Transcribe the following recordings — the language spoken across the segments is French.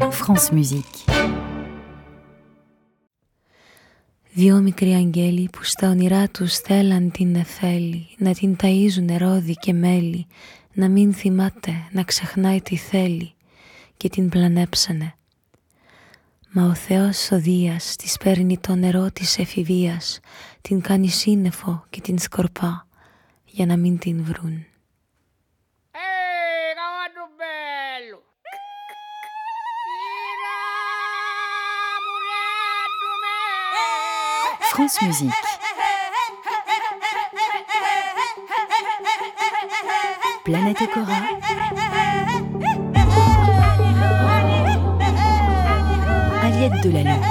France Musique. Δυο μικροί αγγέλοι που στα όνειρά τους θέλαν την νεφέλη, να την ταΐζουν ρόδι και μέλι, να μην θυμάται, να ξεχνάει τι θέλει, και την πλανέψανε. Μα ο Θεός ο Δίας της παίρνει το νερό της εφηβείας, την κάνει σύννεφο και την σκορπά, για να μην την βρουν. France Musique. Planète Cora. Aliette Delalleux.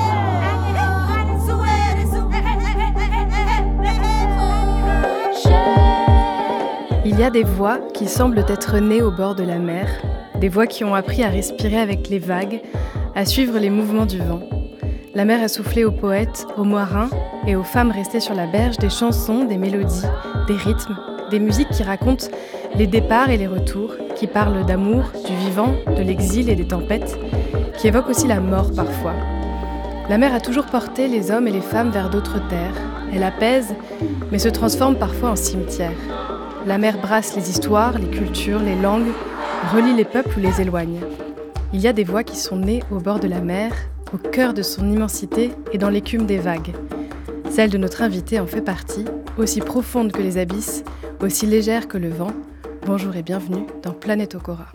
Il y a des voix qui semblent être nées au bord de la mer, des voix qui ont appris à respirer avec les vagues, à suivre les mouvements du vent. La mer a soufflé aux poètes, aux marins et aux femmes restées sur la berge des chansons, des mélodies, des rythmes, des musiques qui racontent les départs et les retours, qui parlent d'amour, du vivant, de l'exil et des tempêtes, qui évoquent aussi la mort parfois. La mer a toujours porté les hommes et les femmes vers d'autres terres. Elle apaise, mais se transforme parfois en cimetière. La mer brasse les histoires, les cultures, les langues, relie les peuples ou les éloigne. Il y a des voix qui sont nées au bord de la mer, au cœur de son immensité et dans l'écume des vagues. Celle de notre invité en fait partie, aussi profonde que les abysses, aussi légère que le vent. Bonjour et bienvenue dans Planète Cora.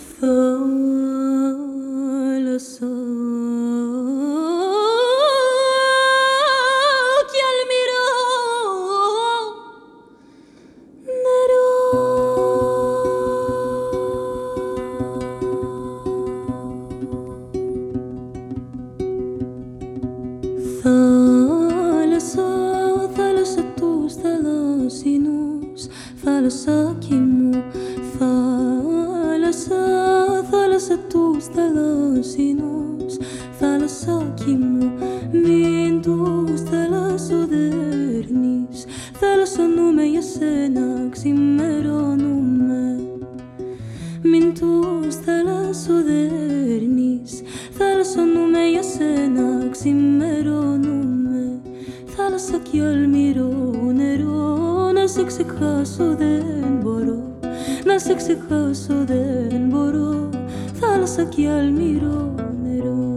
Θάλασσάκι μου, θάλασσα, θάλασσα τους θαλασσινούς, θάλασσάκι μου, μην τους θαλασσοδέρνεις, θαλασσονούμε για σένα, ξημερώνουμε, μην τους θαλασσοδέρνεις, θαλασσονούμε για σένα, ξημερώνουμε, θάλασσα κι αλμυρό νερό. Να σε ξεχάσω δεν μπορώ, να σε ξεχάσω δεν μπορώ, θάλασσα κι αλμυρό νερό.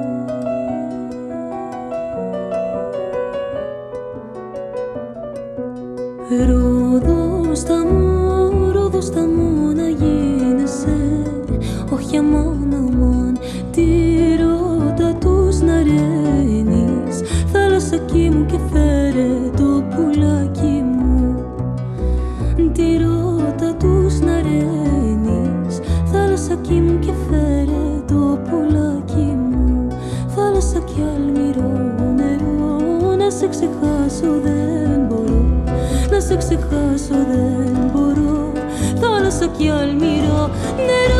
Ρόδος τα μου να γίνεσαι, όχι αμάν, τη ρώτα τους να ρένεις, θάλασσακί μου και φέρε το πουλάκι μου. Τη ρώτα τους να ρένεις, θάλασσακί μου και φέρε το πουλάκι μου, θάλασσα κι αλμυρό νερό, να σε ξεχάσω δεν μπορώ, να σε ξεχάσω δεν μπορώ, θάλασσα κι αλμυρό νερό.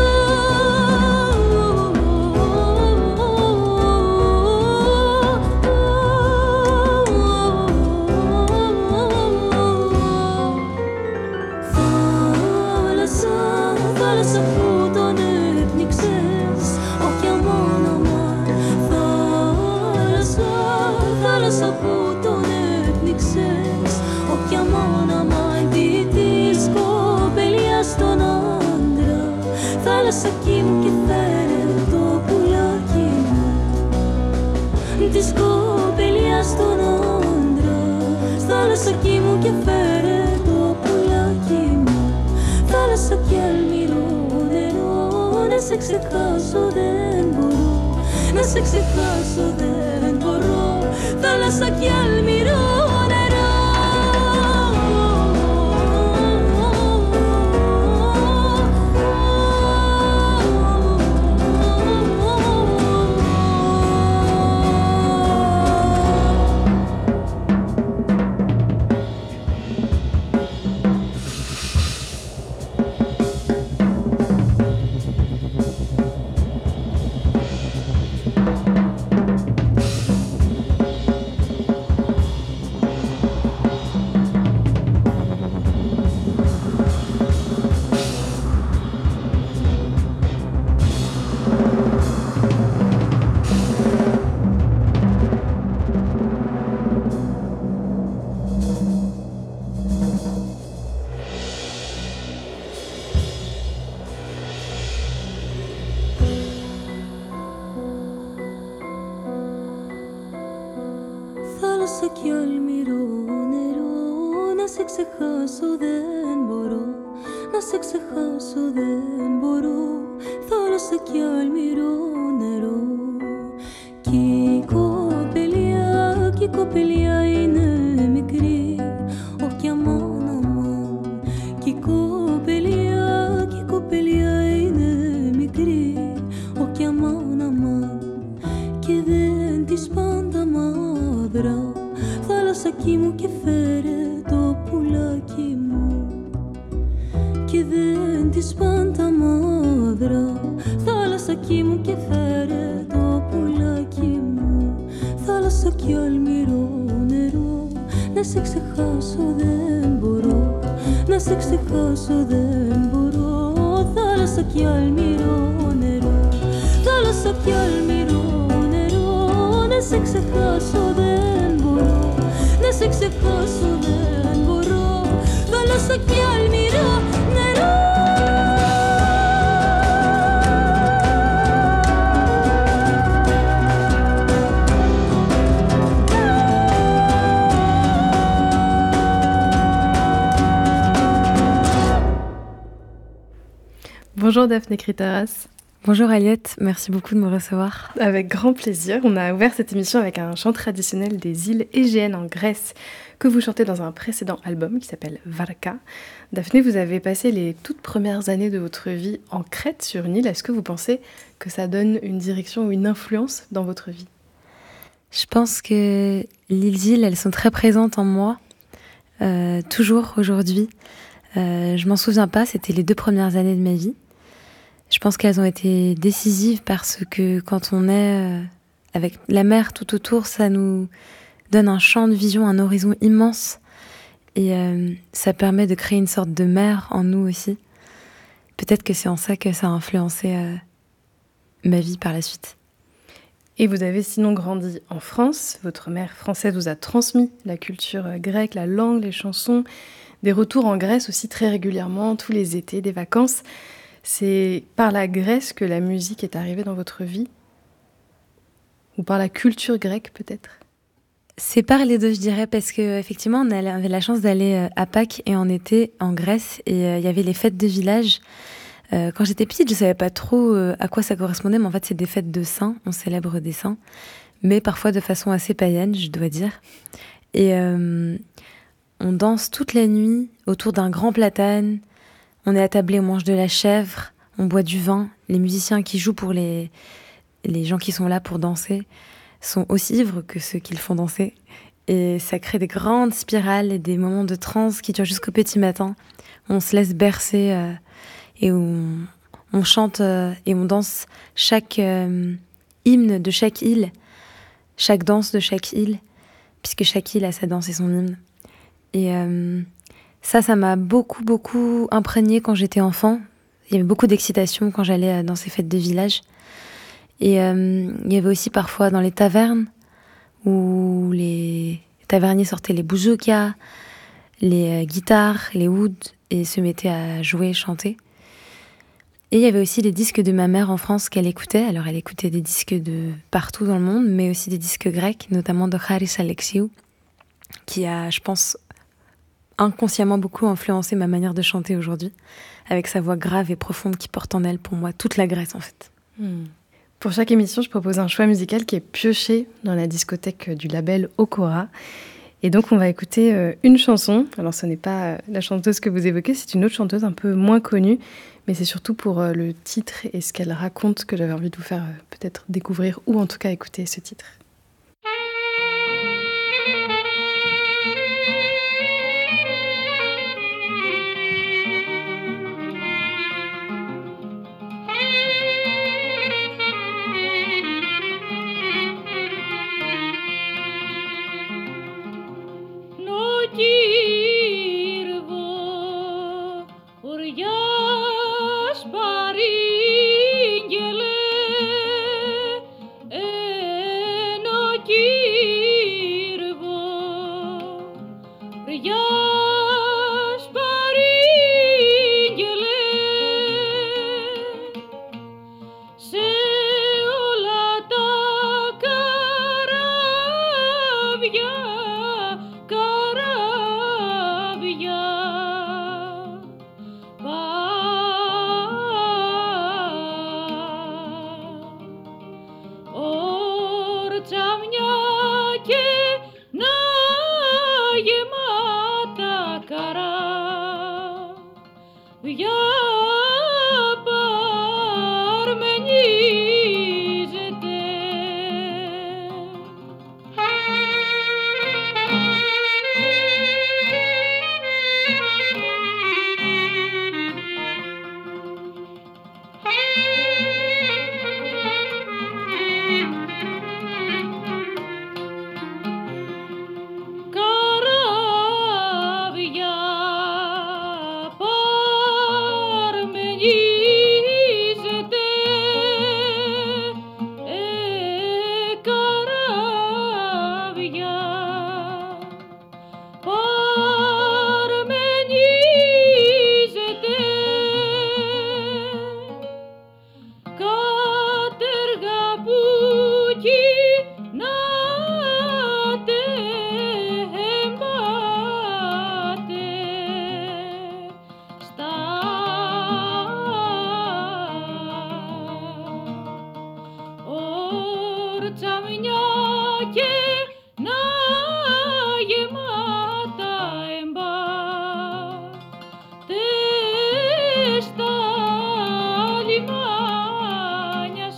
Θάλασσακί μου και φέρε το πουλάκι μου, της κοπελιάς τον άντρα. Θάλασσακί μου και φέρε το πουλάκι μου, θάλασσα κι αλμυρό νερό. Να σε ξεχάσω δεν μπορώ, να σε ξεχάσω δεν μπορώ, θάλασσα κι αλμυρό νερό. θάλασσα κι αλμυρό νερό. Να σε ξεχάσω δεν μπορώ, να σε ξεχάσω δεν μπορώ. Θάλασσα κι αλμυρό νερό. Κι η κοπελιά είναι μικρή, όχι αμάν αμάν. Κι η κοπελιά είναι μικρή, όχι αμάν αμάν. Και δεν της πάντα μαύρα, θάλασσα κι μου και φέρε το πουλάκι μου. Και δεν της πάντα μαύρα, θάλασσα κι μου και φέρε το πουλάκι μου. Θάλασσα κι αλμυρό νερό. Να σε ξεχάσω δεν μπορώ, να σε ξεχάσω δεν μπορώ. Θάλασσα κι αλμυρό νερό. Θάλασσα κι αλμυρό νερό. Να σε ξεχάσω δεν μπορώ, να σε ξεχάσω δεν μπορώ. Θάλασσα κι αλμυρό νερό. Bonjour Daphné Kritaras. Bonjour Aliette, merci beaucoup de me recevoir. Avec grand plaisir. On a ouvert cette émission avec un chant traditionnel des îles Égéennes en Grèce que vous chantez dans un précédent album qui s'appelle Varka. Daphné, vous avez passé les toutes premières années de votre vie en Crète sur une île. Est-ce que vous pensez que ça donne une direction ou une influence dans votre vie ? Je pense que les îles, elles sont très présentes en moi, toujours aujourd'hui. Je m'en souviens pas, c'était les 2 premières années de ma vie. Je pense qu'elles ont été décisives parce que quand on est avec la mer tout autour, ça nous donne un champ de vision, un horizon immense. Et ça permet de créer une sorte de mer en nous aussi. Peut-être que c'est en ça que ça a influencé ma vie par la suite. Et vous avez sinon grandi en France. Votre mère française vous a transmis la culture grecque, la langue, les chansons, des retours en Grèce aussi très régulièrement, tous les étés, des vacances. C'est par la Grèce que la musique est arrivée dans votre vie ? Ou par la culture grecque peut-être ? C'est par les deux, je dirais, parce qu'effectivement, on avait la chance d'aller à Pâques et en été en Grèce, et il y avait les fêtes de village. Quand j'étais petite, je savais pas trop à quoi ça correspondait, mais en fait, c'est des fêtes de saints, on célèbre des saints, mais parfois de façon assez païenne, je dois dire. Et on danse toute la nuit autour d'un grand platane, on est attablé, on mange de la chèvre, on boit du vin. Les musiciens qui jouent pour les gens qui sont là pour danser sont aussi ivres que ceux qui le font danser. Et ça crée des grandes spirales et des moments de transe qui durent jusqu'au petit matin. On se laisse bercer et on chante et on danse chaque hymne de chaque île, chaque danse de chaque île, puisque chaque île a sa danse et son hymne. Et ça m'a beaucoup imprégné quand j'étais enfant. Il y avait beaucoup d'excitation quand j'allais dans ces fêtes de village. Et il y avait aussi parfois dans les tavernes où les taverniers sortaient les bouzoukas, les guitares, les ouds et se mettaient à jouer, chanter. Et il y avait aussi les disques de ma mère en France qu'elle écoutait. Alors elle écoutait des disques de partout dans le monde, mais aussi des disques grecs, notamment de Haris Alexiou, qui a, je pense, inconsciemment beaucoup influencé ma manière de chanter aujourd'hui, avec sa voix grave et profonde qui porte en elle, pour moi, toute la Grèce en fait. Pour chaque émission, je propose un choix musical qui est pioché dans la discothèque du label Okora. Et donc, on va écouter une chanson. Alors, ce n'est pas la chanteuse que vous évoquez, c'est une autre chanteuse un peu moins connue. Mais c'est surtout pour le titre et ce qu'elle raconte que j'avais envie de vous faire peut-être découvrir ou en tout cas écouter ce titre. Παρήγγελε όρτσα μια και να γεμάτα εμπάτες στα λιμάνια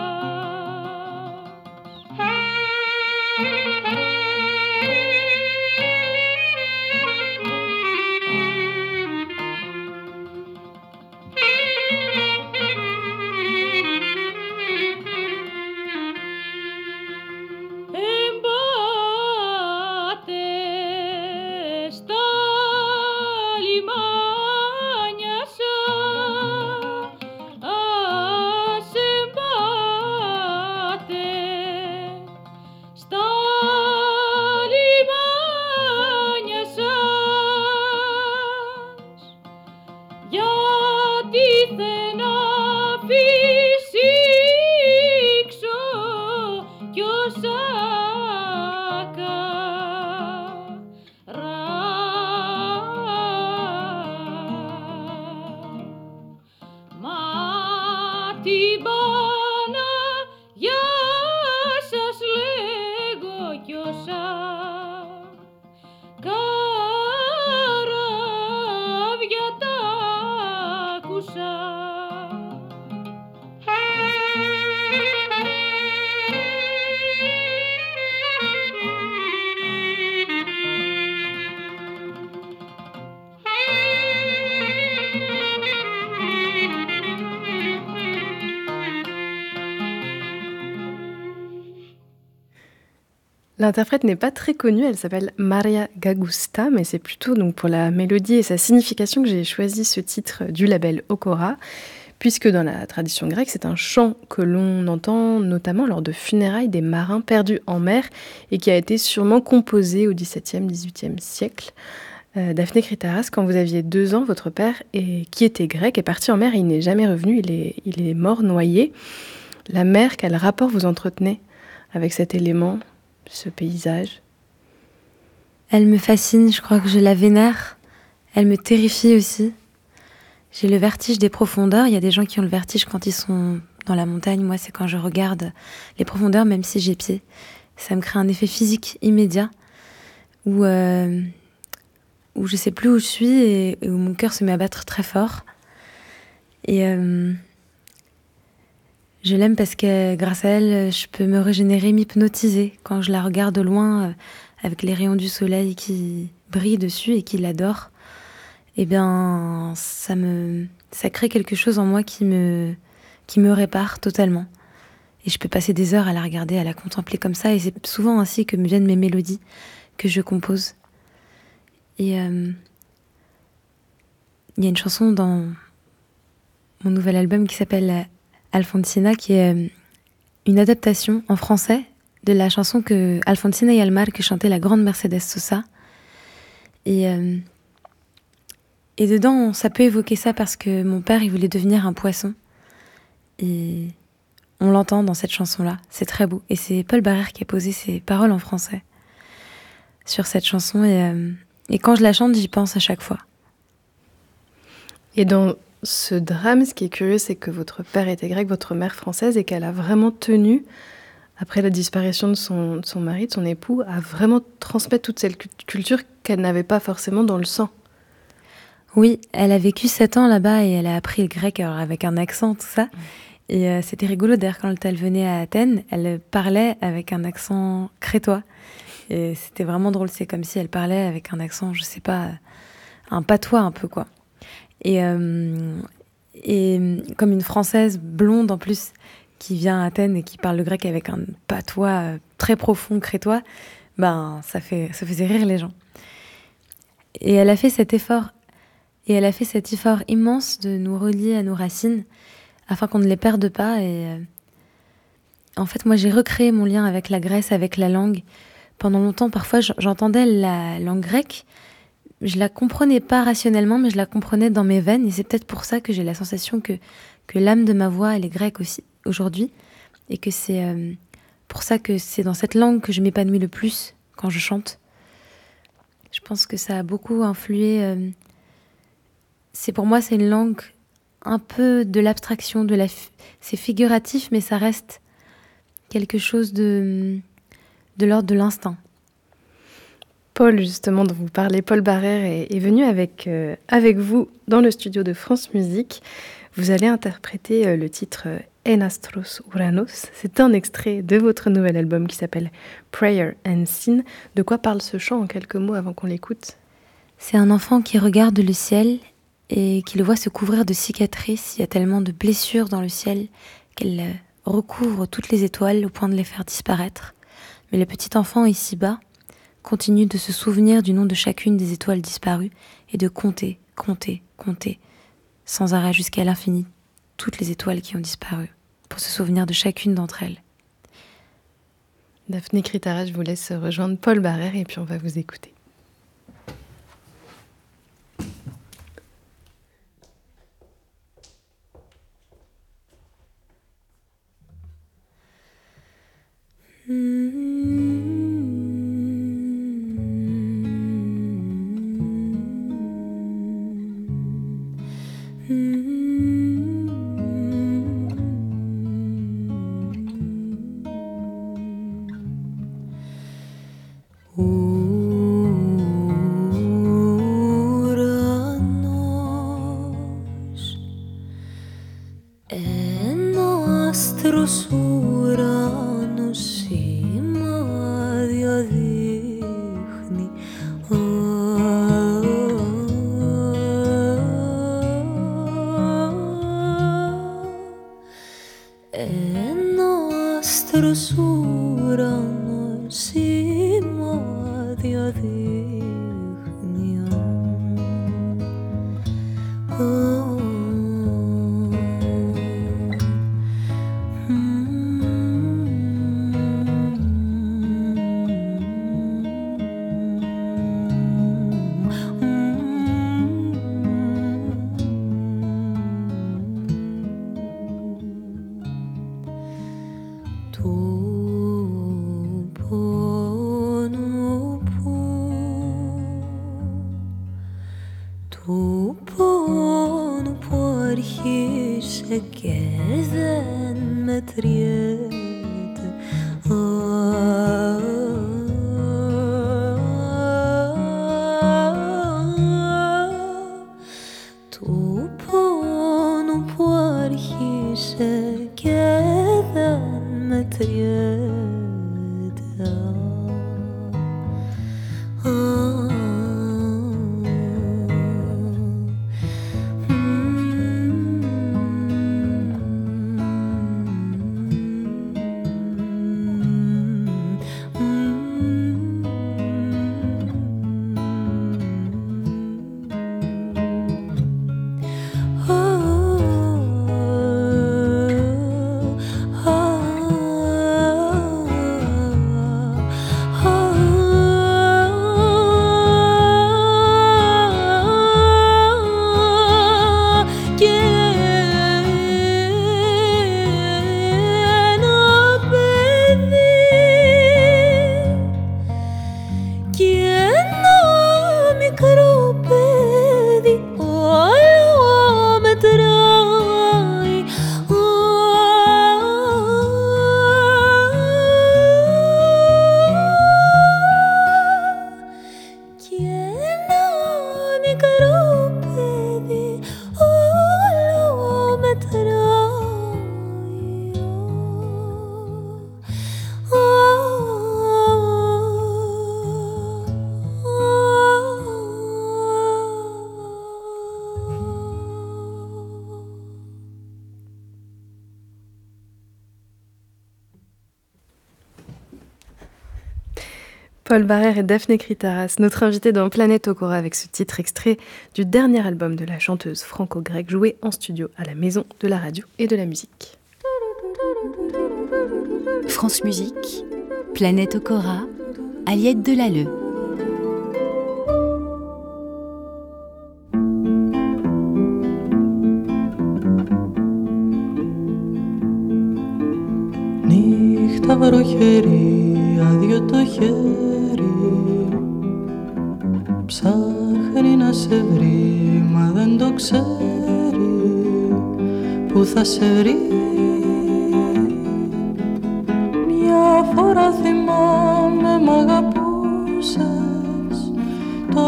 L'interprète n'est pas très connue, elle s'appelle Maria Gagusta, mais c'est plutôt donc pour la mélodie et sa signification que j'ai choisi ce titre du label Okora, puisque dans la tradition grecque, c'est un chant que l'on entend notamment lors de funérailles des marins perdus en mer et qui a été sûrement composé au XVIIe, XVIIIe siècle. Daphné Kritaras, quand vous aviez 2 ans, votre père, qui était grec, est parti en mer et il n'est jamais revenu, il est mort noyé. La mer, quel rapport vous entretenez avec cet élément, ce paysage? Elle me fascine, je crois que je la vénère. Elle me terrifie aussi. J'ai le vertige des profondeurs. Il y a des gens qui ont le vertige quand ils sont dans la montagne. Moi, c'est quand je regarde les profondeurs, même si j'ai pied. Ça me crée un effet physique immédiat où je sais plus où je suis et où mon cœur se met à battre très fort. Et je l'aime parce que grâce à elle, je peux me régénérer, m'hypnotiser. Quand je la regarde au loin, avec les rayons du soleil qui brillent dessus et qui l'adorent, eh bien, ça crée quelque chose en moi qui me répare totalement. Et je peux passer des heures à la regarder, à la contempler comme ça. Et c'est souvent ainsi que me viennent mes mélodies que je compose. Et il y a une chanson dans mon nouvel album qui s'appelle Alfonsina, qui est une adaptation en français de la chanson que Alfonsina y Almar, que chantait la grande Mercedes Sosa. Et dedans, ça peut évoquer ça parce que mon père, il voulait devenir un poisson. Et on l'entend dans cette chanson-là. C'est très beau. Et c'est Paul Barrère qui a posé ses paroles en français sur cette chanson. Et quand je la chante, j'y pense à chaque fois. Et dans ce drame, ce qui est curieux, c'est que votre père était grec, votre mère française, et qu'elle a vraiment tenu, après la disparition de son mari, de son époux, à vraiment transmettre toute cette culture qu'elle n'avait pas forcément dans le sang. Oui, elle a vécu 7 ans là-bas et elle a appris le grec alors avec un accent, tout ça. Et c'était rigolo, d'ailleurs, quand elle venait à Athènes, elle parlait avec un accent crétois. Et c'était vraiment drôle, c'est comme si elle parlait avec un accent, je sais pas, un patois un peu, quoi. Et comme une Française blonde en plus, qui vient à Athènes et qui parle le grec avec un patois très profond, crétois, ben ça faisait rire les gens. Et elle a fait cet effort, immense de nous relier à nos racines, afin qu'on ne les perde pas. Et en fait, moi, j'ai recréé mon lien avec la Grèce, avec la langue. Pendant longtemps, parfois, j'entendais la langue grecque. Je la comprenais pas rationnellement, mais je la comprenais dans mes veines. Et c'est peut-être pour ça que j'ai la sensation que l'âme de ma voix, elle est grecque aussi, aujourd'hui. Et que c'est pour ça que c'est dans cette langue que je m'épanouis le plus quand je chante. Je pense que ça a beaucoup influé. Pour moi, c'est une langue un peu de l'abstraction, c'est figuratif, mais ça reste quelque chose de l'ordre de l'instinct. Paul, justement, dont vous parlez, Paul Barrère, est venu avec vous dans le studio de France Musique. Vous allez interpréter le titre En Astros Uranos. C'est un extrait de votre nouvel album qui s'appelle Prayer and Sin. De quoi parle ce chant en quelques mots avant qu'on l'écoute ? C'est un enfant qui regarde le ciel et qui le voit se couvrir de cicatrices. Il y a tellement de blessures dans le ciel qu'elles recouvrent toutes les étoiles au point de les faire disparaître. Mais le petit enfant ici-bas continue de se souvenir du nom de chacune des étoiles disparues et de compter, sans arrêt jusqu'à l'infini, toutes les étoiles qui ont disparu, pour se souvenir de chacune d'entre elles. Daphné Critara, je vous laisse rejoindre Paul Barrère et puis on va vous écouter. Paul Barrère et Daphné Critaras, notre invité dans Planète Okora avec ce titre extrait du dernier album de la chanteuse franco-grecque joué en studio à la Maison de la Radio et de la Musique. France Musique, Planète Okora, Aliette Delalleux. Νύχτα βροχερή, άδειο το χέρι, ψάχνει να σε βρει, μα δεν το ξέρει που θα σε βρει.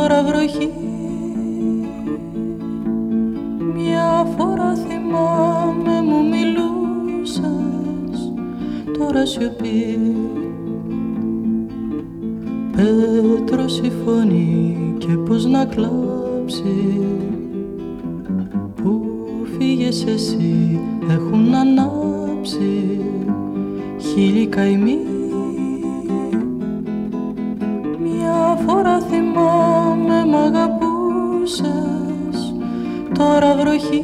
τώρα βροχή. Μια φορά θυμάμαι μου μιλούσες, τώρα σιωπή. Πέτρος η φωνή και πως να κλάψει. Που φύγες εσύ έχουν ανάψει χίλιοι καημοί. Μια φορά θυμάμαι μ' αγαπούσες, τώρα βροχή.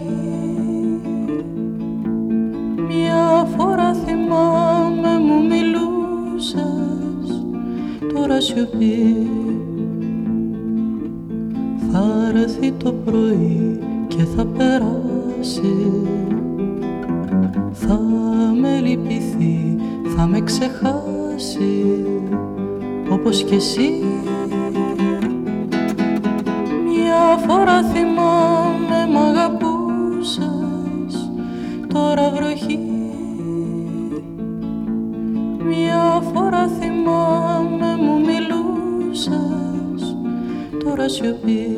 Μια φορά θυμάμαι μου μιλούσες, τώρα σιωπή. Θα έρθει το πρωί και θα περάσει, θα με λυπηθεί, θα με ξεχάσει, όπως κι εσύ. Μια φορά θυμάμαι μ' αγαπούσες, τώρα βροχή. Μια φορά θυμάμαι μου μιλούσες, τώρα σιωπή.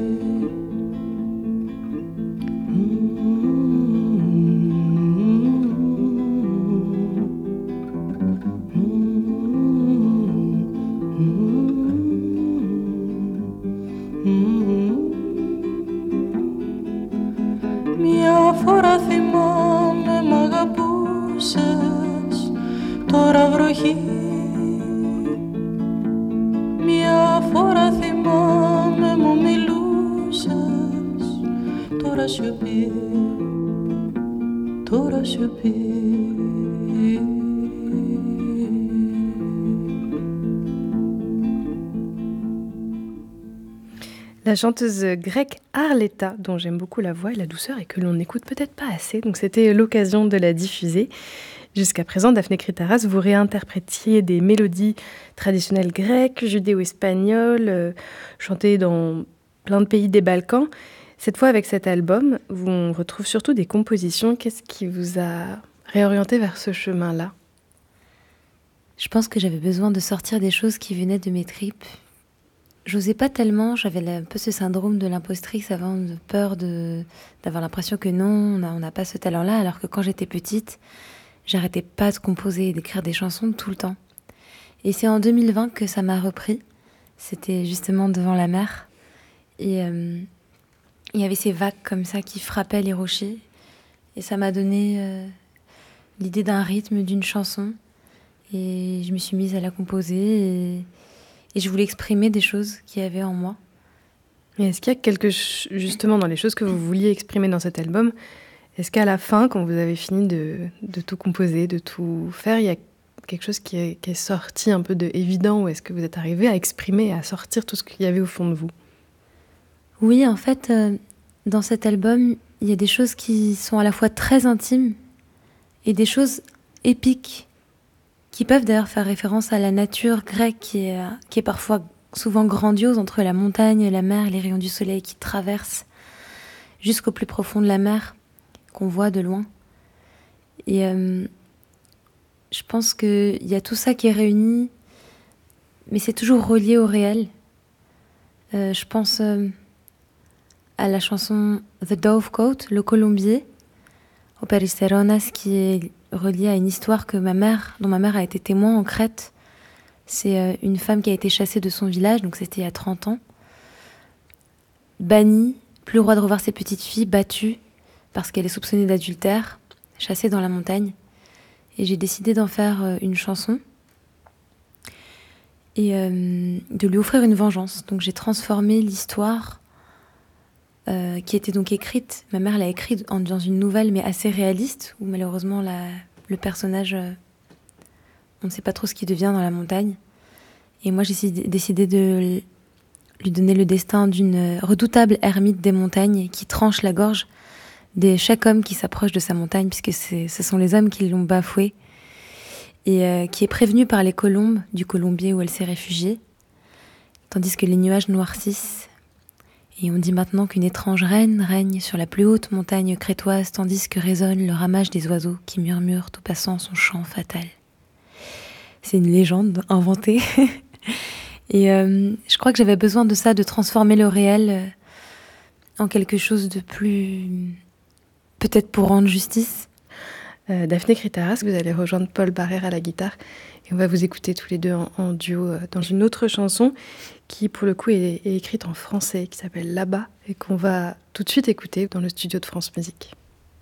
Μια φορά θυμάμαι μ' αγαπούσες, τώρα βροχή. Μια φορά θυμάμαι μου μιλούσες, τώρα σιωπή, τώρα σιωπή. La chanteuse grecque Arleta, dont j'aime beaucoup la voix et la douceur et que l'on n'écoute peut-être pas assez, donc c'était l'occasion de la diffuser. Jusqu'à présent, Daphné Kritaras, vous réinterprétiez des mélodies traditionnelles grecques, judéo-espagnoles, chantées dans plein de pays des Balkans. Cette fois, avec cet album, on retrouve surtout des compositions. Qu'est-ce qui vous a réorienté vers ce chemin-là ? Je pense que j'avais besoin de sortir des choses qui venaient de mes tripes. J'osais pas tellement, j'avais un peu ce syndrome de l'impostrice avant, de peur d'avoir l'impression que non, on n'a pas ce talent-là, alors que quand j'étais petite, j'arrêtais pas de composer et d'écrire des chansons tout le temps. Et c'est en 2020 que ça m'a repris, c'était justement devant la mer, et il y avait ces vagues comme ça qui frappaient les rochers, et ça m'a donné l'idée d'un rythme, d'une chanson, et je me suis mise à la composer, et je voulais exprimer des choses qu'il y avait en moi. Et est-ce qu'il y a justement dans les choses que vous vouliez exprimer dans cet album, est-ce qu'à la fin, quand vous avez fini de tout composer, de tout faire, il y a quelque chose qui est sorti un peu évident, ou est-ce que vous êtes arrivé à exprimer, à sortir tout ce qu'il y avait au fond de vous ? Oui, en fait, dans cet album, il y a des choses qui sont à la fois très intimes et des choses épiques, qui peuvent d'ailleurs faire référence à la nature grecque qui est parfois souvent grandiose entre la montagne, la mer, les rayons du soleil qui traversent jusqu'au plus profond de la mer, qu'on voit de loin. Et je pense qu'il y a tout ça qui est réuni, mais c'est toujours relié au réel. Je pense à la chanson The Dovecote, le colombier, au Peristeronas, qui est relié à une histoire dont ma mère a été témoin en Crète. C'est une femme qui a été chassée de son village, donc c'était il y a 30 ans, bannie, plus le droit de revoir ses petites filles, battue parce qu'elle est soupçonnée d'adultère, chassée dans la montagne. Et j'ai décidé d'en faire une chanson et de lui offrir une vengeance. Donc j'ai transformé l'histoire qui était donc écrite, ma mère l'a écrite dans une nouvelle mais assez réaliste, où malheureusement le personnage, on ne sait pas trop ce qu'il devient dans la montagne. Et moi j'ai décidé de lui donner le destin d'une redoutable ermite des montagnes qui tranche la gorge de chaque homme qui s'approche de sa montagne, puisque ce sont les hommes qui l'ont bafouée, et qui est prévenue par les colombes du colombier où elle s'est réfugiée, tandis que les nuages noircissent. Et on dit maintenant qu'une étrange reine règne sur la plus haute montagne crétoise, tandis que résonne le ramage des oiseaux qui murmurent tout passant son chant fatal. C'est une légende inventée. Et je crois que j'avais besoin de ça, de transformer le réel en quelque chose de plus... peut-être pour rendre justice. Daphné Kritaras, vous allez rejoindre Paul Barrère à la guitare. Et on va vous écouter tous les deux en duo dans une autre chanson qui, pour le coup, est écrite en français, qui s'appelle Là-bas, et qu'on va tout de suite écouter dans le studio de France Musique.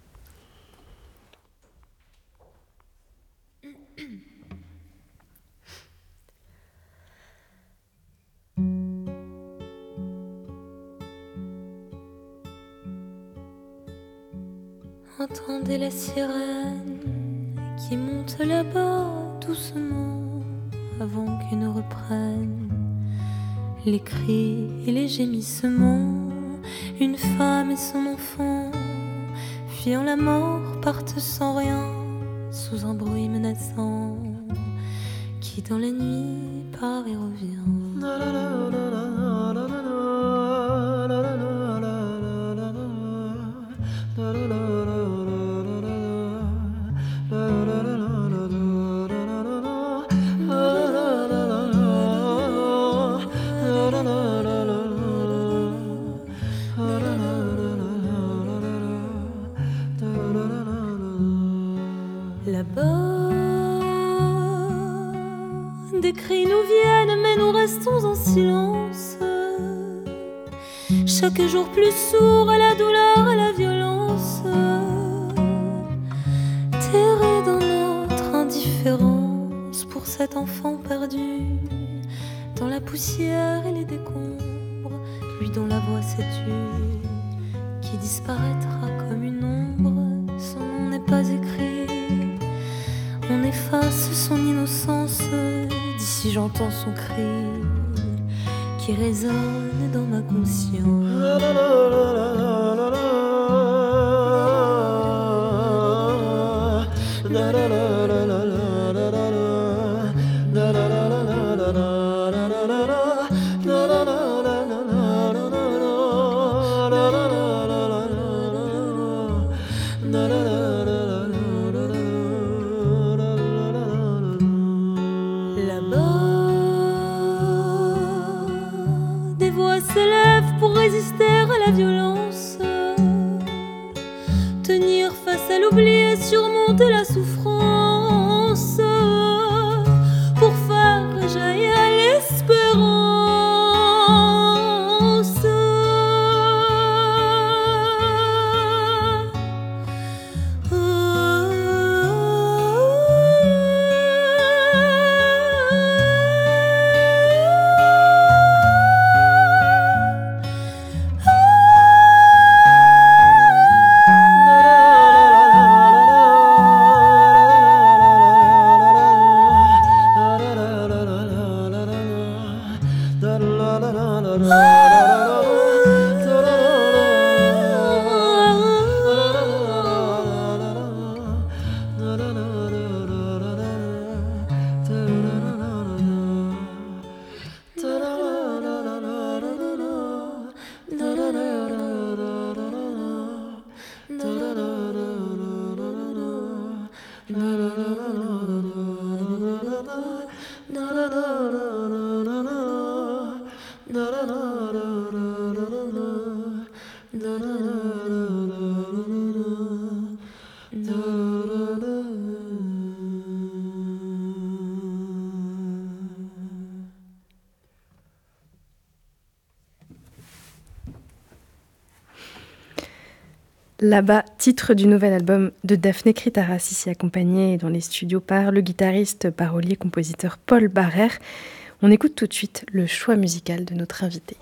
Entendez la sirène qui monte là-bas doucement avant qu'une ne reprenne les cris et les gémissements. Une femme et son enfant, fuyant la mort, partent sans rien, sous un bruit menaçant qui dans la nuit part et revient. Des cris nous viennent, mais nous restons en silence. Chaque jour plus sourd à la douleur, à la violence. Terrés dans notre indifférence pour cet enfant perdu, dans la poussière et les décombres, lui dont la voix s'est tue, qui disparaîtra comme une ombre, son nom n'est pas écrit. On efface son innocence, d'ici j'entends son cri qui résonne dans ma conscience. Résister à la violence, tenir face à l'oubli et surmonter la souffrance, pour faire jaillir l'espérance. Là-bas, titre du nouvel album de Daphné Kritaras, ici accompagnée dans les studios par le guitariste, parolier, compositeur Paul Barrère. On écoute tout de suite le choix musical de notre invité.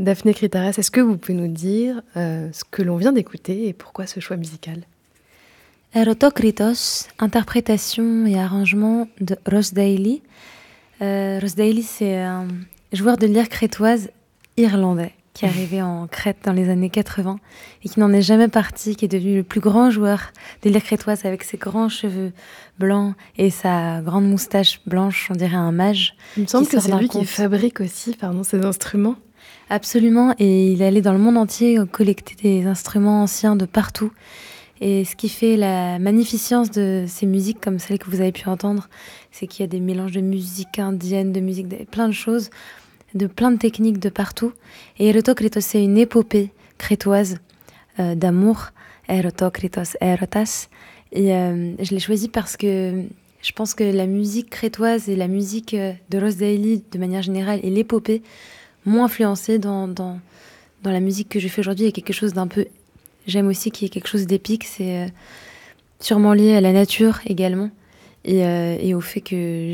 Daphné Kritaras, est-ce que vous pouvez nous dire ce que l'on vient d'écouter et pourquoi ce choix musical? Erotokritos, interprétation et arrangement de Ross Daly. Ross Daly, c'est un joueur de lyre crétoise irlandais qui est arrivé en Crète dans les années 80 et qui n'en est jamais parti, qui est devenu le plus grand joueur de lyre crétoise avec ses grands cheveux blancs et sa grande moustache blanche, on dirait un mage. Il me semble que c'est lui qui fabrique aussi ces instruments. Absolument, et il est allé dans le monde entier collecter des instruments anciens de partout. Et ce qui fait la magnificence de ces musiques comme celles que vous avez pu entendre, c'est qu'il y a des mélanges de musique indienne, de musique, plein de choses, de plein de techniques de partout. Et Erotokritos, c'est une épopée crétoise d'amour, Erotokritos, Erotas. Et je l'ai choisi parce que je pense que la musique crétoise et la musique de Ross Daly, de manière générale, et l'épopée m'ont influencé dans la musique que je fais aujourd'hui. Il y a quelque chose d'un peu... J'aime aussi qu'il y ait quelque chose d'épique, c'est sûrement lié à la nature également, et au fait que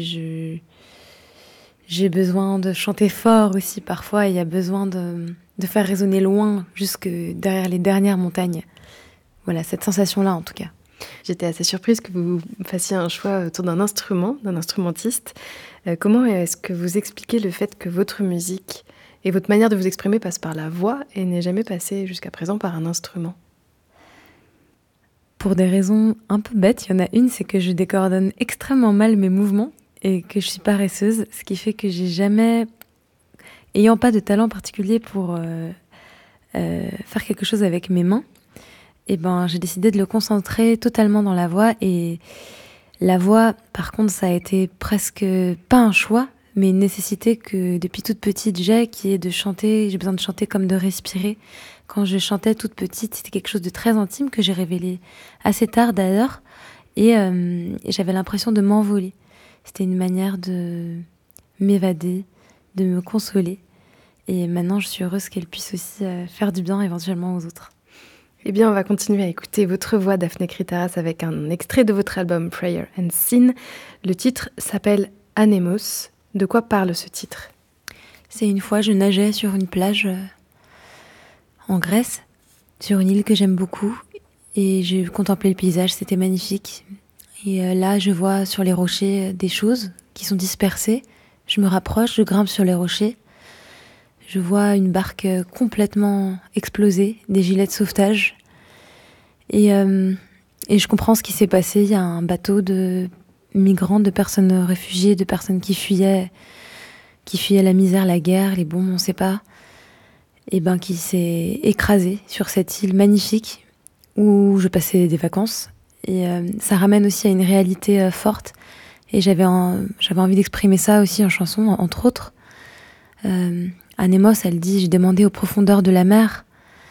j'ai besoin de chanter fort aussi parfois, il y a besoin de faire résonner loin, jusque derrière les dernières montagnes. Voilà, cette sensation-là en tout cas. J'étais assez surprise que vous fassiez un choix autour d'un instrument, d'un instrumentiste. Comment est-ce que vous expliquez le fait que votre musique et votre manière de vous exprimer passe par la voix et n'est jamais passée jusqu'à présent par un instrument? Pour des raisons un peu bêtes, il y en a une, c'est que je décoordonne extrêmement mal mes mouvements et que je suis paresseuse, ce qui fait que j'ai jamais, ayant pas de talent particulier pour faire quelque chose avec mes mains, et j'ai décidé de le concentrer totalement dans la voix. Et la voix, par contre, ça a été presque pas un choix, mais une nécessité que depuis toute petite j'ai, qui est de chanter. J'ai besoin de chanter comme de respirer. Quand je chantais toute petite, c'était quelque chose de très intime que j'ai révélé assez tard d'ailleurs, et j'avais l'impression de m'envoler. C'était une manière de m'évader, de me consoler, et maintenant je suis heureuse qu'elle puisse aussi faire du bien éventuellement aux autres. Eh bien, on va continuer à écouter votre voix, Daphné Kritaras, avec un extrait de votre album Prayer and Sin. Le titre s'appelle Anemos. De quoi parle ce titre? C'est une fois, je nageais sur une plage en Grèce, sur une île que j'aime beaucoup, et j'ai contemplé le paysage, c'était magnifique. Et là, je vois sur les rochers des choses qui sont dispersées. Je me rapproche, je grimpe sur les rochers. Je vois une barque complètement explosée, des gilets de sauvetage. Et je comprends ce qui s'est passé. Il y a un bateau de migrants, de personnes réfugiées, de personnes qui fuyaient la misère, la guerre, les bombes, on ne sait pas. Et qui s'est écrasé sur cette île magnifique où je passais des vacances. Et ça ramène aussi à une réalité forte. Et j'avais envie d'exprimer ça aussi en chanson, entre autres. Anemos, elle dit « J'ai demandé aux profondeurs de la mer,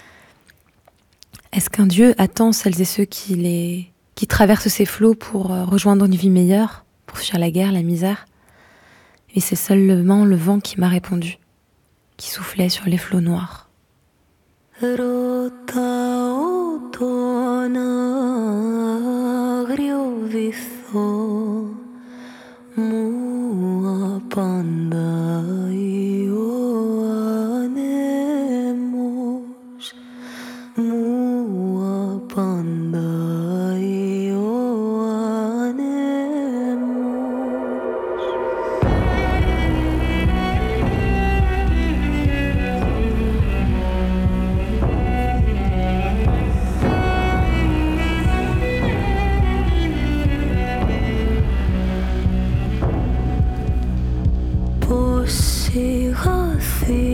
est-ce qu'un Dieu attend celles et ceux qui traversent ces flots pour rejoindre une vie meilleure, pour fuir la guerre, la misère ?» Et c'est seulement le vent qui m'a répondu, qui soufflait sur les flots noirs.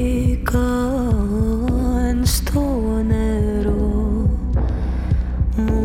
Σιγάθηκαν στο νερό μου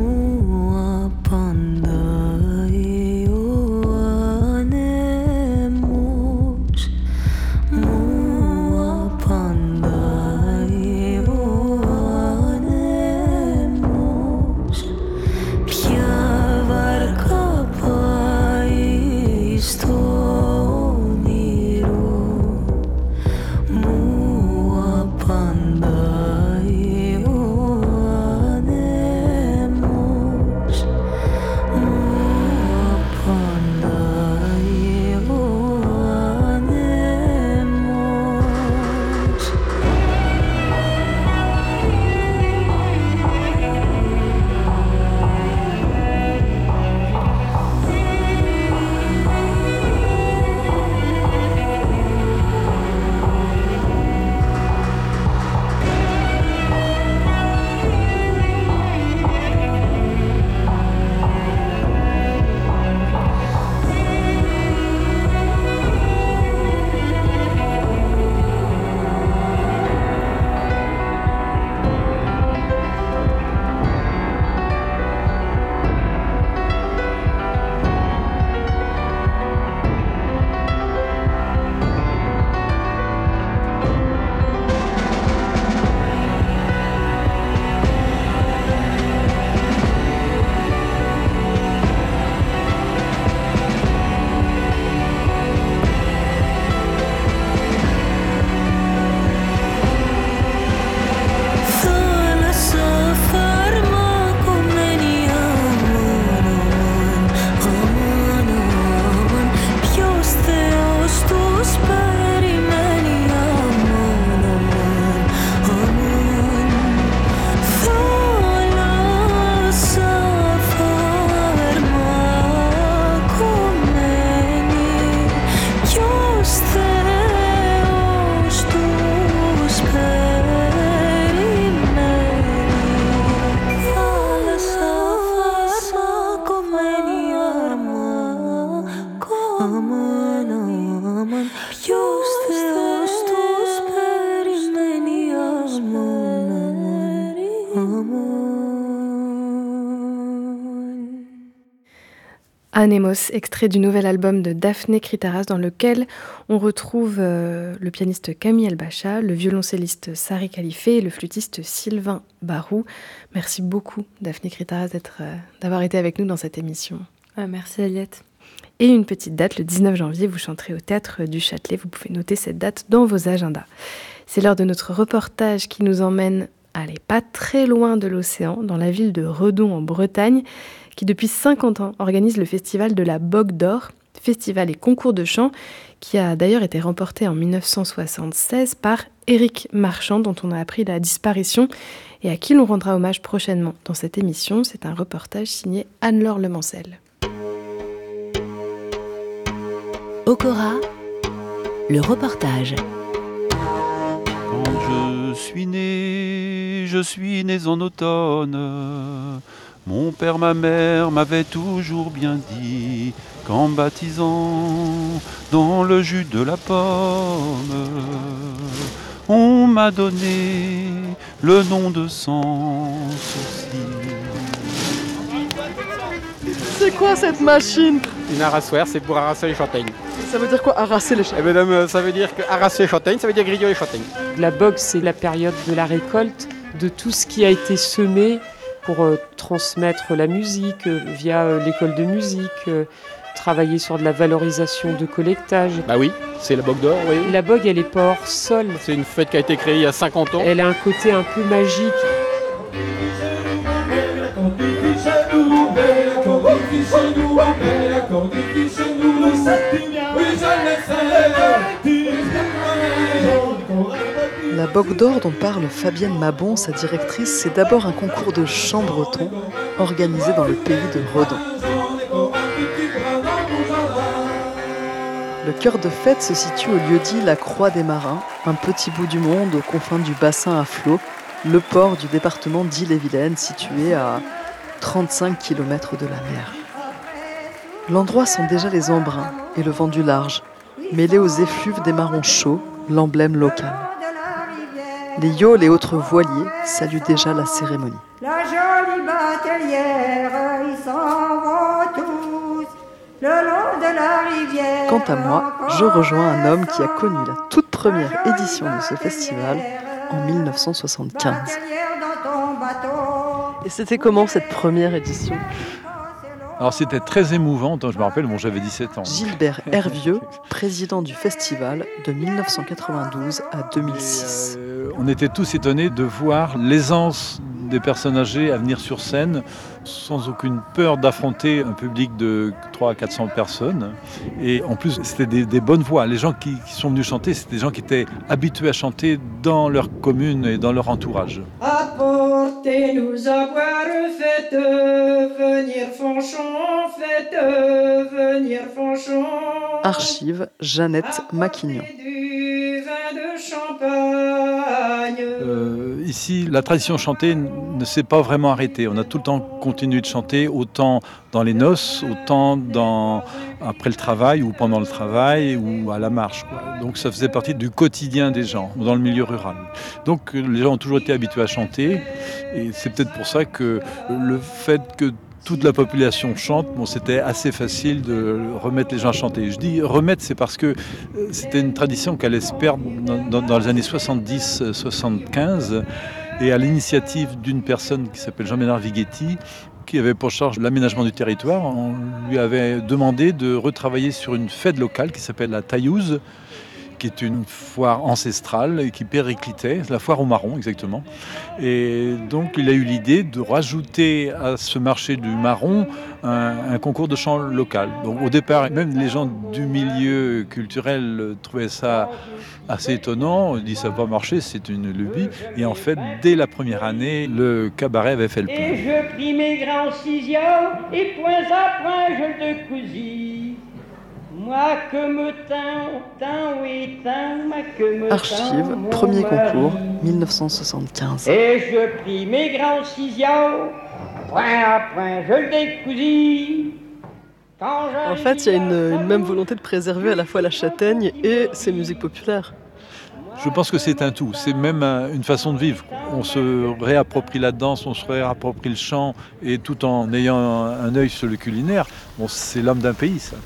Anemos, extrait du nouvel album de Daphné Kritaras dans lequel on retrouve le pianiste Camille Elbacha, le violoncelliste Sari Khalife et le flûtiste Sylvain Barou. Merci beaucoup Daphné Kritaras d'avoir été avec nous dans cette émission. Merci Aliette. Et une petite date, le 19 janvier, vous chanterez au Théâtre du Châtelet. Vous pouvez noter cette date dans vos agendas. C'est l'heure de notre reportage qui nous emmène, pas très loin de l'océan, dans la ville de Redon en Bretagne, qui depuis 50 ans organise le festival de la Bogue d'Or, festival et concours de chant, qui a d'ailleurs été remporté en 1976 par Éric Marchand, dont on a appris la disparition et à qui l'on rendra hommage prochainement dans cette émission. C'est un reportage signé Anne-Laure Lemancel. Okora, le reportage. Quand je suis né en automne. Mon père, ma mère m'avaient toujours bien dit qu'en baptisant dans le jus de la pomme, on m'a donné le nom de Sans-Souci. C'est quoi cette machine? Une arrasoire, c'est pour arraser les châtaignes. Ça veut dire quoi, arraser les châtaignes? Madame, ça veut dire que arraser les châtaignes, ça veut dire griller les châtaignes. La bogue, c'est la période de la récolte de tout ce qui a été semé pour transmettre la musique via l'école de musique, travailler sur de la valorisation de collectage. Bah oui, c'est la Bogue d'Or, oui. La bogue, elle est pas hors sol. C'est une fête qui a été créée il y a 50 ans. Elle a un côté un peu magique. La Bogue d'Or dont parle Fabienne Mabon, sa directrice, c'est d'abord un concours de chant breton organisé dans le pays de Redon. Le cœur de fête se situe au lieu-dit La Croix des Marins, un petit bout du monde aux confins du bassin à flot, le port du département d'Ille-et-Vilaine situé à 35 km de la mer. L'endroit sent déjà les embruns et le vent du large, mêlés aux effluves des marrons chauds, l'emblème local. Les yoles et autres voiliers saluent déjà la cérémonie. La jolie batelière, ils s'en vont tous le long de la rivière. Quant à moi, je rejoins un homme qui a connu la toute première édition de ce festival en 1975. Et c'était comment cette première édition ? Alors c'était très émouvant, je me rappelle, j'avais 17 ans. Gilbert Hervieux, président du festival de 1992 à 2006. On était tous étonnés de voir l'aisance des personnes âgées à venir sur scène sans aucune peur d'affronter un public de 300 à 400 personnes. Et en plus, c'était des bonnes voix. Les gens qui sont venus chanter, c'était des gens qui étaient habitués à chanter dans leur commune et dans leur entourage. Apportez-nous à boire, faites venir Fanchon, faites venir Fanchon. Archive Jeannette Maquignon. Du vin de Champagne. Ici, la tradition chantée ne s'est pas vraiment arrêtée. On a tout le temps continué de chanter, autant dans les noces, autant après le travail ou pendant le travail ou à la marche, quoi. Donc ça faisait partie du quotidien des gens dans le milieu rural. Donc les gens ont toujours été habitués à chanter et c'est peut-être pour ça que le fait que toute la population chante, c'était assez facile de remettre les gens à chanter. Je dis remettre, c'est parce que c'était une tradition qui allait se perdre dans les années 70-75 et à l'initiative d'une personne qui s'appelle Jean-Ménard Vighetti, qui avait pour charge l'aménagement du territoire, on lui avait demandé de retravailler sur une fête locale qui s'appelle la Taillouse, qui est une foire ancestrale et qui périclitait, la foire aux marrons exactement. Et donc il a eu l'idée de rajouter à ce marché du marron un concours de chant local. Donc au départ, même les gens du milieu culturel trouvaient ça assez étonnant. On dit ça va pas marcher, c'est une lubie. Et en fait, dès la première année, le cabaret avait fait le plein. Et je pris mes grands ciseaux et point à point je le cousis. Moi que me tant, oui tant, moi que me Archive, premier concours, 1975. Et je pris mes grands ciseaux, point à point je le décousis. En fait, il y a une même volonté de préserver à la fois la châtaigne et ses musiques populaires. Je pense que c'est un tout, c'est même une façon de vivre. On se réapproprie la danse, on se réapproprie le chant, et tout en ayant un œil sur le culinaire. Bon, c'est l'âme d'un pays, ça.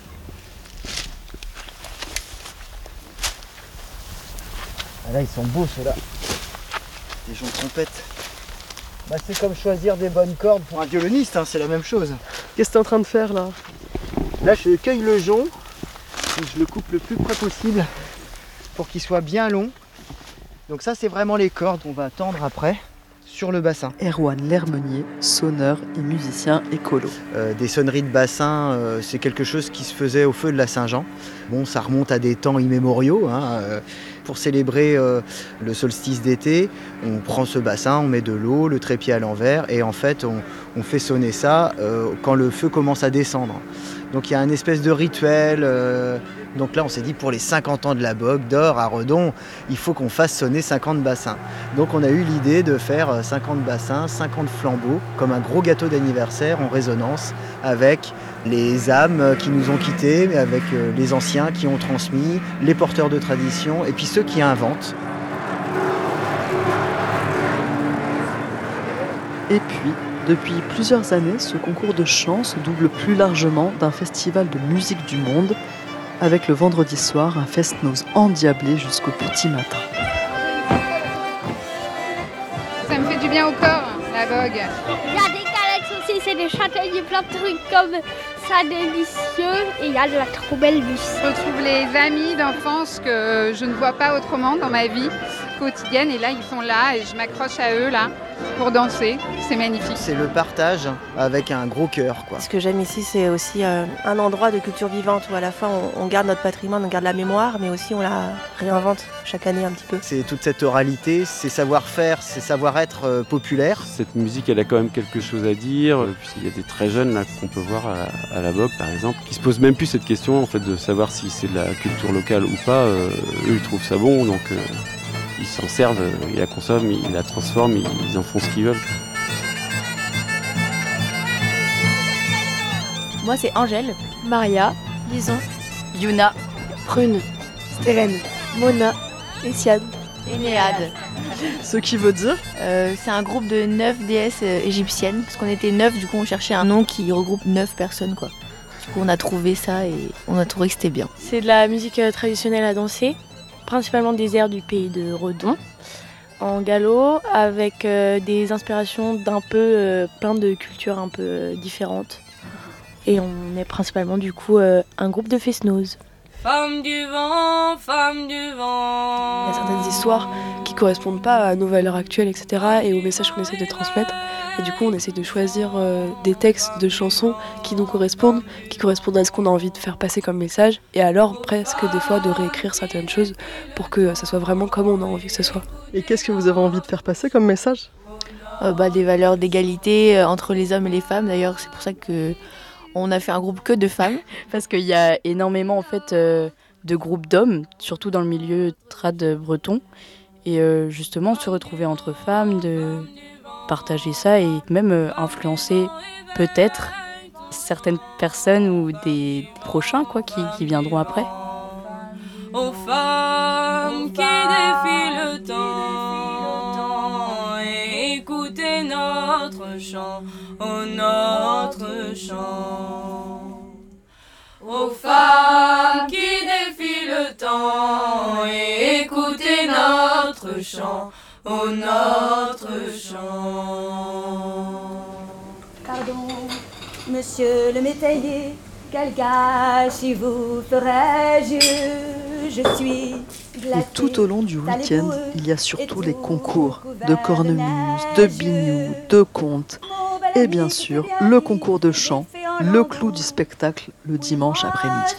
Ah là, ils sont beaux ceux-là. Des joncs de trompette. Bah, c'est comme choisir des bonnes cordes pour un violoniste, hein, c'est la même chose. Qu'est-ce que tu es en train de faire là? Là, je cueille le jonc et je le coupe le plus près possible pour qu'il soit bien long. Donc ça, c'est vraiment les cordes qu'on va tendre après sur le bassin. Erwan Lermenier, sonneur et musicien écolo. Des sonneries de bassin, c'est quelque chose qui se faisait au feu de la Saint-Jean. Bon, ça remonte à des temps immémoriaux. Pour célébrer le solstice d'été, on prend ce bassin, on met de l'eau, le trépied à l'envers, et en fait, on fait sonner ça quand le feu commence à descendre. Donc il y a une espèce de rituel. Donc là, on s'est dit, pour les 50 ans de la Bogue d'Or à Redon, il faut qu'on fasse sonner 50 bassins. Donc on a eu l'idée de faire 50 bassins, 50 flambeaux, comme un gros gâteau d'anniversaire en résonance avec les âmes qui nous ont quittés, mais avec les anciens qui ont transmis, les porteurs de tradition, et puis ceux qui inventent. Et puis, depuis plusieurs années, ce concours de chant se double plus largement d'un festival de musique du monde, avec le vendredi soir un fest-noz endiablé jusqu'au petit matin. Ça me fait du bien au corps, la Bogue. Il y a des galettes aussi, c'est des châtaignes, plein de trucs comme ça délicieux, et il y a de la trop belle vue. Je retrouve les amis d'enfance que je ne vois pas autrement dans ma vie quotidienne, et là ils sont là et je m'accroche à eux là pour danser, c'est magnifique. C'est le partage avec un gros cœur, quoi. Ce que j'aime ici, c'est aussi un endroit de culture vivante où à la fin on garde notre patrimoine, on garde la mémoire, mais aussi on la réinvente chaque année un petit peu. C'est toute cette oralité, c'est savoir-faire, c'est savoir-être populaire. Cette musique, elle a quand même quelque chose à dire, puisqu'il y a des très jeunes là qu'on peut voir à la Bogue par exemple, qui se posent même plus cette question en fait de savoir si c'est de la culture locale ou pas. Eux ils trouvent ça bon, donc ils s'en servent, ils la consomment, ils la transforment, ils en font ce qu'ils veulent. Moi c'est Angèle, Maria, Lison, Yuna, Prune, Stéphane, Mona, Essiane et Néade. Ce qui veut dire c'est un groupe de 9 déesses égyptiennes, parce qu'on était 9, du coup on cherchait un nom qui regroupe 9 personnes quoi. Du coup on a trouvé ça et on a trouvé que c'était bien. C'est de la musique traditionnelle à danser, principalement des airs du pays de Redon, en gallo, avec des inspirations d'un peu plein de cultures un peu différentes. Et on est principalement du coup un groupe de fest-noz. Femme du vent, femme du vent. Il y a certaines histoires qui correspondent pas à nos valeurs actuelles, etc. et aux messages qu'on essaie de transmettre. Et du coup, on essaie de choisir des textes de chansons qui nous correspondent, qui correspondent à ce qu'on a envie de faire passer comme message. Et alors, presque des fois, de réécrire certaines choses pour que ça soit vraiment comme on a envie que ce soit. Et qu'est-ce que vous avez envie de faire passer comme message? Des valeurs d'égalité entre les hommes et les femmes. D'ailleurs, c'est pour ça que on a fait un groupe que de femmes. Parce qu'il y a énormément en fait de groupes d'hommes, surtout dans le milieu trad breton. Et justement, se retrouver entre femmes, de partager ça et même influencer peut-être certaines personnes ou des prochains quoi, qui viendront après. Aux femmes qui défient le temps et écoutez notre chant, oh notre chant. Aux femmes qui défient le temps et écoutez notre chant, oh notre chant. Pardon, monsieur le métayer, quel gâchis vous ferais-je? Je suis glacée. Et tout au long du week-end, il y a surtout les concours de cornemuse, de biniou, de contes et bien sûr le concours de chant, le clou du spectacle le dimanche après-midi.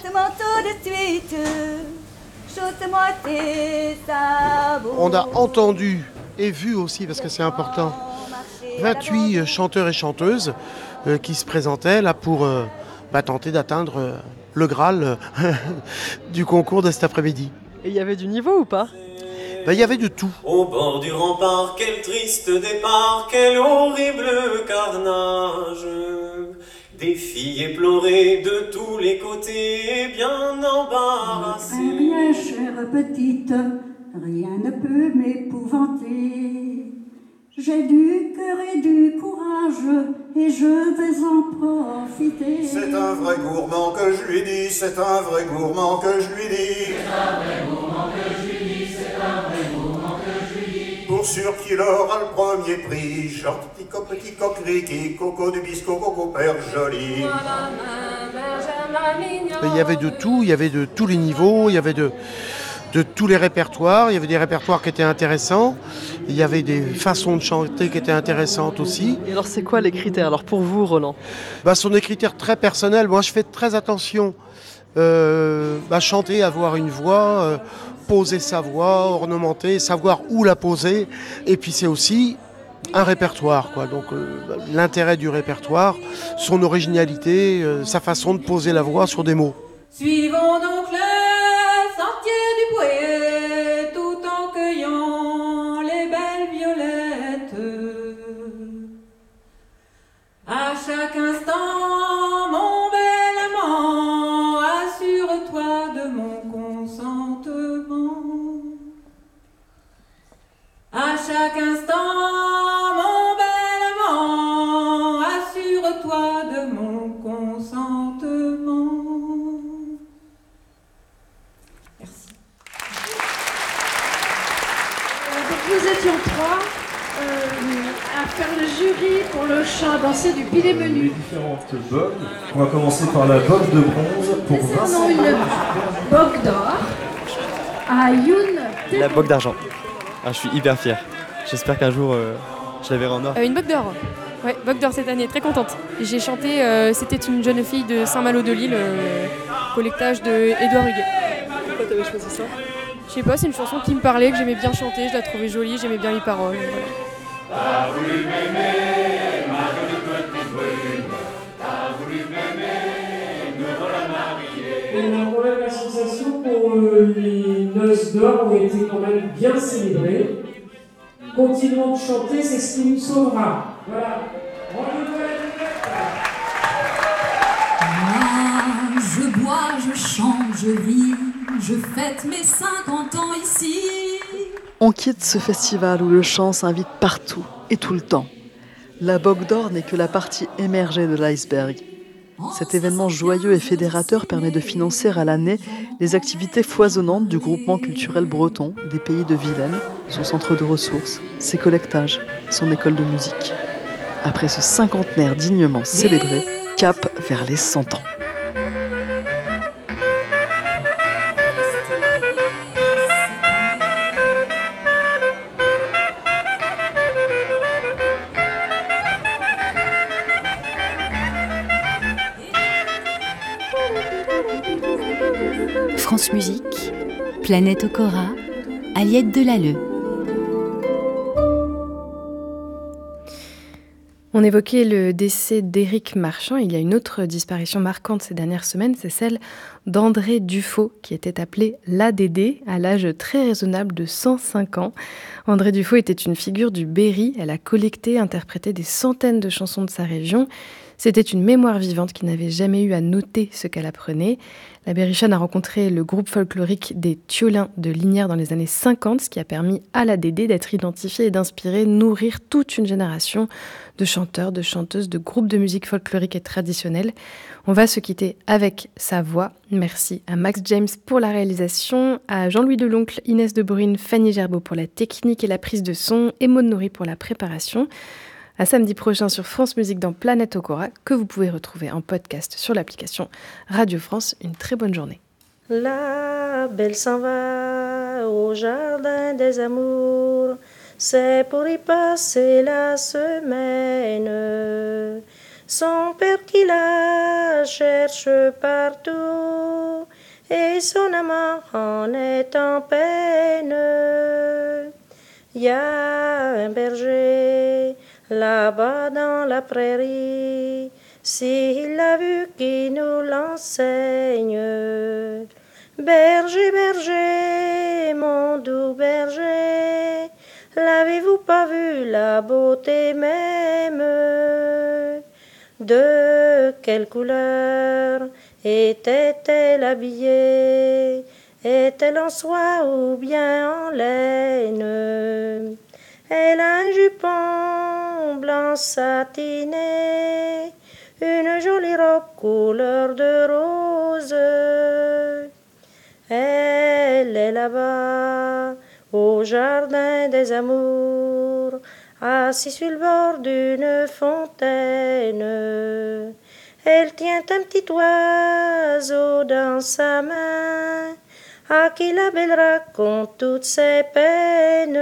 On a entendu et vu aussi, parce que c'est important, 28 chanteurs et chanteuses qui se présentaient là pour tenter d'atteindre le Graal du concours de cet après-midi. Et il y avait du niveau ou pas? Il y avait de tout. Au bord du rempart, quel triste départ, quel horrible carnage. Des filles éplorées de tous les côtés, bien embarrassées. Bien, chère petite, rien ne peut m'épouvanter. J'ai du cœur et du courage, et je vais en profiter. C'est un vrai gourmand que je lui dis, c'est un vrai gourmand que je lui dis. C'est un vrai gourmand que je lui dis, c'est un vrai gourmand que je lui dis. Pour sûr qu'il aura le premier prix, chante petit coq, Ricky, coco du bisco, coco père joli. Il y avait de tout, il y avait de tous les niveaux, il y avait de tous les répertoires. Il y avait des répertoires qui étaient intéressants, il y avait des façons de chanter qui étaient intéressantes aussi. Et alors c'est quoi les critères alors pour vous, Roland ? Ce sont des critères très personnels. Moi je fais très attention. Chanter, avoir une voix, poser sa voix, ornementer, savoir où la poser. Et puis c'est aussi un répertoire, quoi. Donc l'intérêt du répertoire, son originalité, sa façon de poser la voix sur des mots. Suivons donc le sentier du Bouet, tout en cueillant les belles violettes. À chaque instant, mon bel amant, assure-toi de mon consentement. À chaque instant, mon bel amant, assure-toi de mon consentement. Merci. Donc nous étions trois à faire le jury pour le chant dansé du Pilet Menu. Les différentes bogues. On va commencer par la bogue de bronze pour Vincent. Une bogue d'or à Youn. La bogue d'argent. Ah, je suis hyper fier. J'espère qu'un jour je la verrai en or. Une bogue d'or. Ouais, bogue d'or cette année, très contente. J'ai chanté C'était une jeune fille de Saint-Malo de Lille, collectage de Édouard Huguet. Pourquoi t'avais choisi ça ? Je sais pas, c'est une chanson qui me parlait, que j'aimais bien chanter, je la trouvais jolie, j'aimais bien les paroles. Voilà. T'as voulu m'aimer, ma jolie petite brune. T'as voulu m'aimer, nous voilà mariés. On a quand même la sensation que les noces d'or ont été quand même bien célébrées. Continuons de chanter, c'est ce qui nous sauvera. Voilà. Moi, je bois, je chante, je ris, je fête mes 50 ans ici. On quitte ce festival où le chant s'invite partout et tout le temps. La Bogue d'Or n'est que la partie émergée de l'iceberg. Cet événement joyeux et fédérateur permet de financer à l'année les activités foisonnantes du groupement culturel breton des Pays de Vilaine, son centre de ressources, ses collectages, son école de musique. Après ce cinquantenaire dignement célébré, cap vers les 100 ans. France Musique, Planète Okora, Aliette Delalleux. On évoquait le décès d'Éric Marchand. Il y a une autre disparition marquante ces dernières semaines, c'est celle d'André Dufaux, qui était appelé l'ADD à l'âge très raisonnable de 105 ans. André Dufaux était une figure du Berry. Elle a collecté et interprété des centaines de chansons de sa région. C'était une mémoire vivante qui n'avait jamais eu à noter ce qu'elle apprenait. La Berrichonne a rencontré le groupe folklorique des Thiolins de Lignières dans les années 50, ce qui a permis à l'ADD d'être identifié et d'inspirer, nourrir toute une génération de chanteurs, de chanteuses, de groupes de musique folklorique et traditionnelle. On va se quitter avec sa voix. Merci à Max James pour la réalisation, à Jean-Louis Deloncle, Inès de Bruyne, Fanny Gerbeau pour la technique et la prise de son, et Maud Nourri pour la préparation. À samedi prochain sur France Musique dans Planète Okora, que vous pouvez retrouver en podcast sur l'application Radio France. Une très bonne journée. La belle s'en va au jardin des amours, c'est pour y passer la semaine. Son père qui la cherche partout, et son amant en est en peine. Y a un berger là-bas dans la prairie, s'il l'a vu qui nous l'enseigne. Berger, berger, mon doux berger, l'avez-vous pas vu la beauté même? De quelle couleur était-elle habillée? est-elle en soie ou bien en laine? Elle a un jupon blanc satiné, une jolie robe couleur de rose. Elle est là-bas, au jardin des amours, assise sur le bord d'une fontaine. Elle tient un petit oiseau dans sa main, à qui la belle raconte toutes ses peines.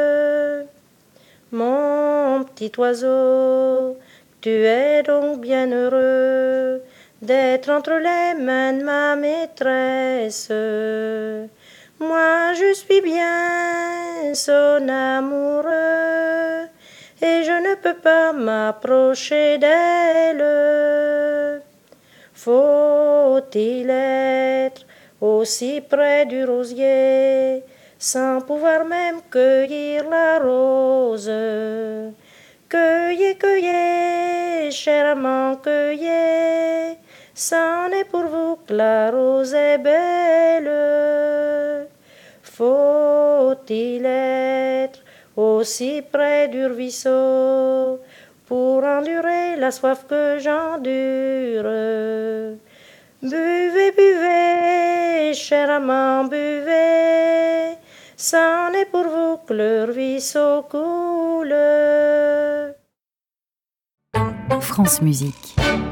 Mon petit oiseau, tu es donc bien heureux d'être entre les mains de ma maîtresse. Moi je suis bien son amoureux, et je ne peux pas m'approcher d'elle. Faut-il être aussi près du rosier, sans pouvoir même cueillir la rose? Cueillez, cueillez, cher amant, cueillez, c'en est pour vous que la rose est belle. Faut-il être aussi près du ruisseau pour endurer la soif que j'endure? Buvez, buvez, cher amant, buvez, c'en est pour vous que le ruisseau coule. France Musique.